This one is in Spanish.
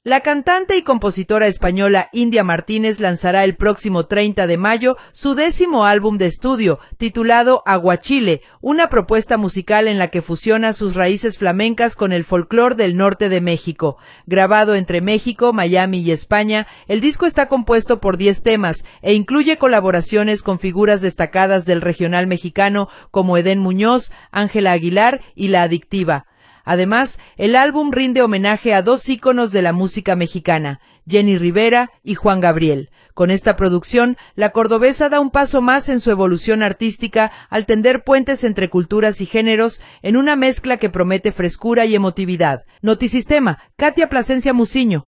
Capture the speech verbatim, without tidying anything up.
La cantante y compositora española India Martínez lanzará el próximo treinta de mayo su décimo álbum de estudio, titulado Aguachile, una propuesta musical en la que fusiona sus raíces flamencas con el folclore del norte de México. Grabado entre México, Miami y España, el disco está compuesto por diez temas e incluye colaboraciones con figuras destacadas del regional mexicano como Edén Muñoz, Ángela Aguilar y La Adictiva. Además, el álbum rinde homenaje a dos íconos de la música mexicana, Jenny Rivera y Juan Gabriel. Con esta producción, la cordobesa da un paso más en su evolución artística al tender puentes entre culturas y géneros en una mezcla que promete frescura y emotividad. Notisistema, Katia Plasencia Muciño.